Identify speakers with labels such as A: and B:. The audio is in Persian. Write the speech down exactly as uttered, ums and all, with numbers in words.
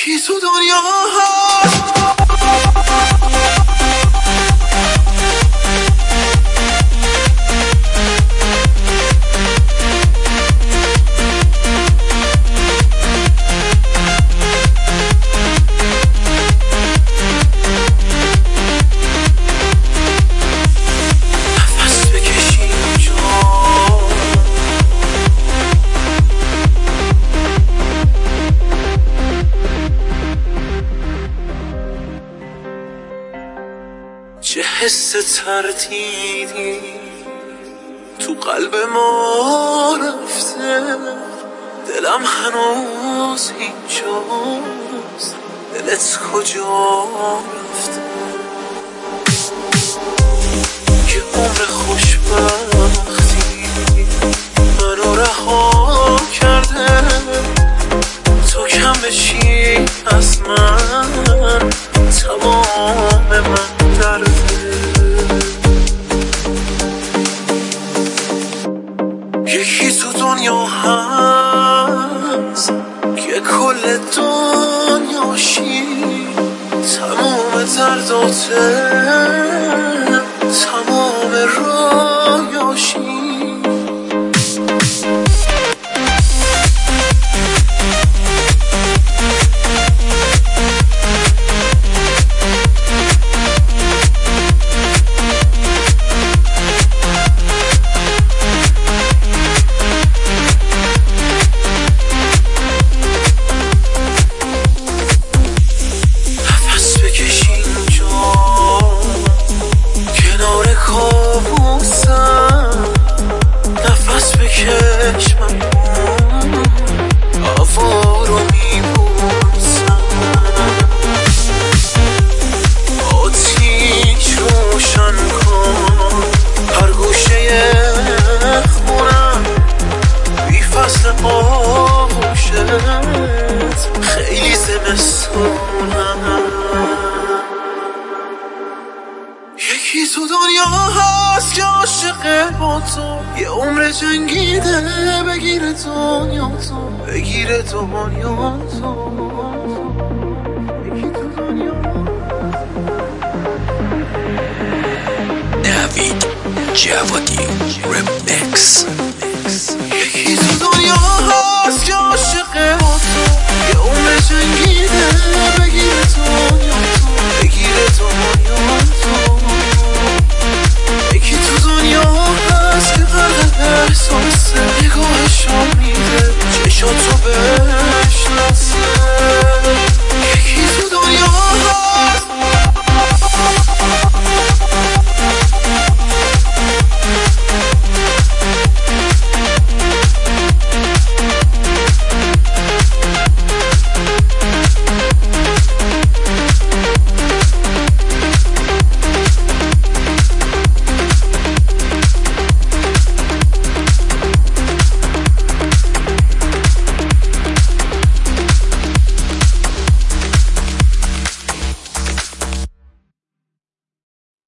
A: یکی تو دنیا هست چه حس تردیدی تو قلب ما رفته، دلم هنوز اینجاست، دلت کجا رفته؟ که عمر خوشبختی منو رها کرده، تو کم بشی از من تمام من درده. یکی تو دنیا هست که کل دنیاشی تمام درداته، تمام رایاشی. نفس بکش من هوا رو میبوسم، آتیش روشن کن هر گوشه خونم، بی فصل آغوشت خیلی زمستونم. یکی تو دنیا هست که عاشقه با تو، یه عمر جنگیده بگیره دنیا تو، بگیره دنیا تو. یکی تو دنیا
B: نوید جوادی رمیکس.